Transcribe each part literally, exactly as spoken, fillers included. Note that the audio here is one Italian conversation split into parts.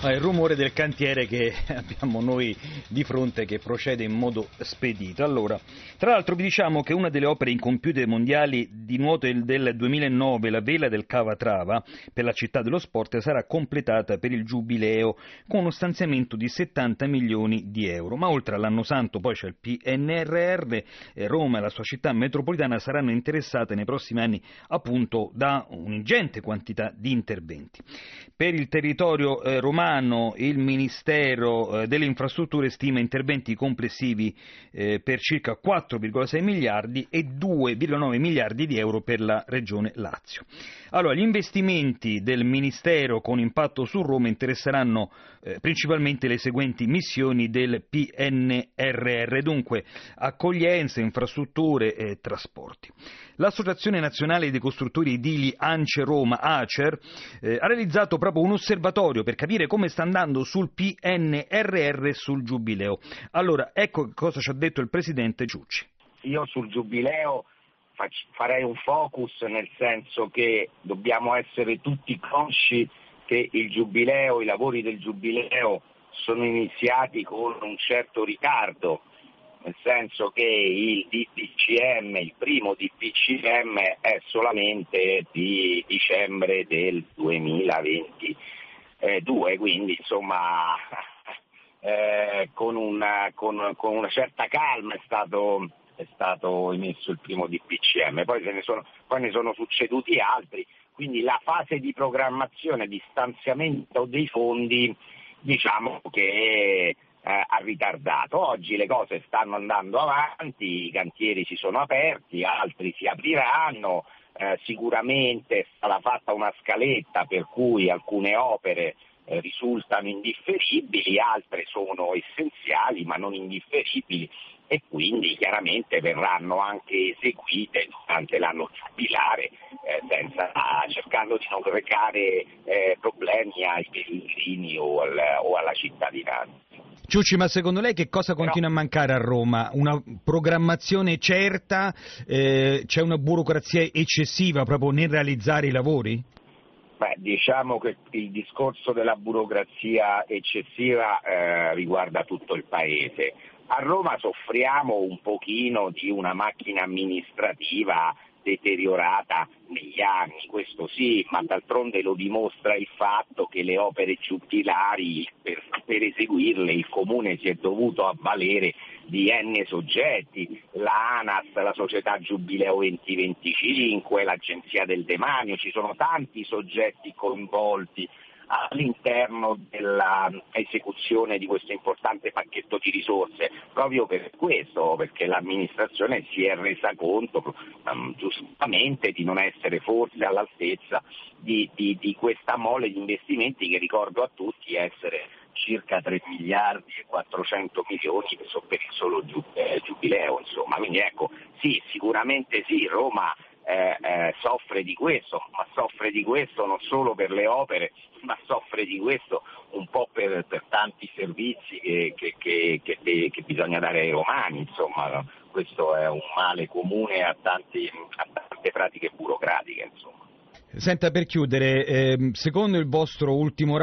Ah, il rumore del cantiere che abbiamo noi di fronte, che procede in modo spedito. Allora, tra l'altro vi diciamo che una delle opere incompiute mondiali di nuoto del duemilanove, la vela del Calatrava, per la città dello sport, sarà completata per il Giubileo con uno stanziamento di settanta milioni di euro. Ma oltre all'anno santo poi c'è il P N R R, eh, Roma e la sua città metropolitana saranno interessate nei prossimi anni appunto da un'ingente quantità di interventi. Per il territorio eh, romano il Ministero eh, delle Infrastrutture stima interventi complessivi eh, per circa quattro virgola sei miliardi e due virgola nove miliardi di euro per la Regione Lazio. Allora, gli investimenti del Ministero con impatto su Roma interesseranno eh, principalmente le seguenti missioni del P N R R, dunque accoglienza, infrastrutture e trasporti. L'Associazione Nazionale dei Costruttori Edili ANCE Roma, ACER, eh, ha realizzato proprio un osservatorio per capire come sta andando sul P N R R e sul Giubileo. Allora, ecco cosa ci ha detto il Presidente Ciucci. Io sul Giubileo farei un focus, nel senso che dobbiamo essere tutti consci che il Giubileo, i lavori del Giubileo sono iniziati con un certo ritardo, nel senso che il D P C M, il primo D P C M è solamente di dicembre del duemilaventidue, quindi insomma eh, con, una, con, con una certa calma è stato, è stato emesso il primo D P C M, poi, se ne sono, poi ne sono succeduti altri, quindi la fase di programmazione, di stanziamento dei fondi, diciamo che Eh, ha ritardato. Oggi le cose stanno andando avanti, i cantieri si sono aperti, altri si apriranno, eh, sicuramente è stata fatta una scaletta per cui alcune opere eh, risultano indifferibili, altre sono essenziali ma non indifferibili e quindi chiaramente verranno anche eseguite durante l'anno giubilare, eh, senza, cercando di non recare eh, problemi ai pellegrini o, al, o alla cittadinanza. Ciucci, ma secondo lei che cosa continua a mancare a Roma? Una programmazione certa? Eh, c'è una burocrazia eccessiva proprio nel realizzare i lavori? Beh, diciamo che il discorso della burocrazia eccessiva eh, riguarda tutto il Paese. A Roma soffriamo un pochino di una macchina amministrativa deteriorata negli anni, questo sì, ma d'altronde lo dimostra il fatto che le opere giubilari, per, per eseguirle il Comune si è dovuto avvalere di N soggetti, la ANAS, la Società Giubileo duemilaventicinque, l'Agenzia del Demanio, ci sono tanti soggetti coinvolti all'interno dell'esecuzione di questo importante pacchetto di risorse, proprio per questo, perché l'amministrazione si è resa conto um, giustamente di non essere forse all'altezza di, di, di questa mole di investimenti che, ricordo a tutti, essere circa tre miliardi e quattrocento milioni per il solo Giubileo, insomma. Quindi ecco, sì, sicuramente sì, Roma Eh, eh, soffre di questo, ma soffre di questo non solo per le opere, ma soffre di questo un po' per, per tanti servizi che, che, che, che, che bisogna dare ai romani, insomma, questo è un male comune a, tanti, a tante pratiche burocratiche, insomma. Senta, per chiudere, eh, secondo il vostro ultimo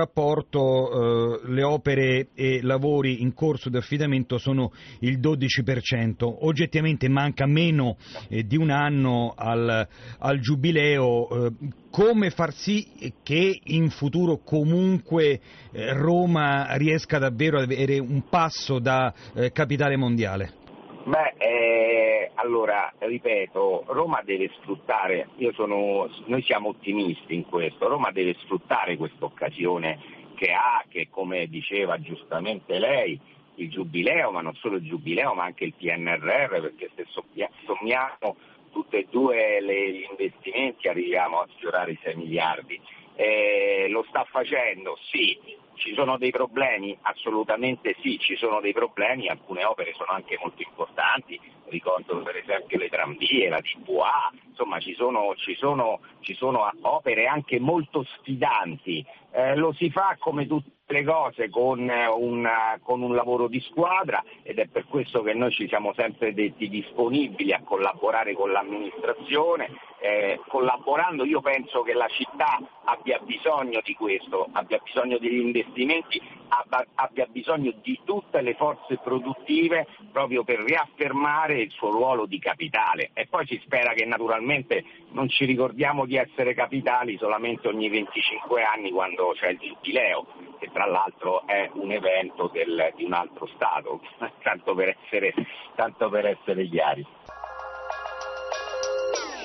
rapporto eh, le opere e lavori in corso di affidamento sono il dodici per cento, oggettivamente manca meno eh, di un anno al, al Giubileo, eh, come far sì che in futuro comunque eh, Roma riesca davvero ad avere un passo da eh, capitale mondiale? Beh, eh, allora, ripeto, Roma deve sfruttare, io sono, noi siamo ottimisti in questo, Roma deve sfruttare questa occasione che ha, che come diceva giustamente lei, il Giubileo, ma non solo il Giubileo, ma anche il P N R R, perché se sommiamo tutti e due le, gli investimenti arriviamo a sfiorare i sei miliardi. Eh, lo sta facendo, sì. Ci sono dei problemi? Assolutamente sì, ci sono dei problemi, alcune opere sono anche molto importanti, ricordo per esempio le tramvie, la T V A, insomma ci sono, ci sono, ci sono opere anche molto sfidanti. Eh, lo si fa come tutte le cose con, una, con un lavoro di squadra, ed è per questo che noi ci siamo sempre detti disponibili a collaborare con l'amministrazione. Eh, collaborando io penso che la città abbia bisogno di questo, abbia bisogno degli investimenti, abbia, abbia bisogno di tutte le forze produttive proprio per riaffermare il suo ruolo di capitale, e poi si spera che naturalmente non ci ricordiamo di essere capitali solamente ogni venticinque anni quando c'è il giubileo, che tra l'altro è un evento del, di un altro Stato, tanto per essere, tanto per essere chiari.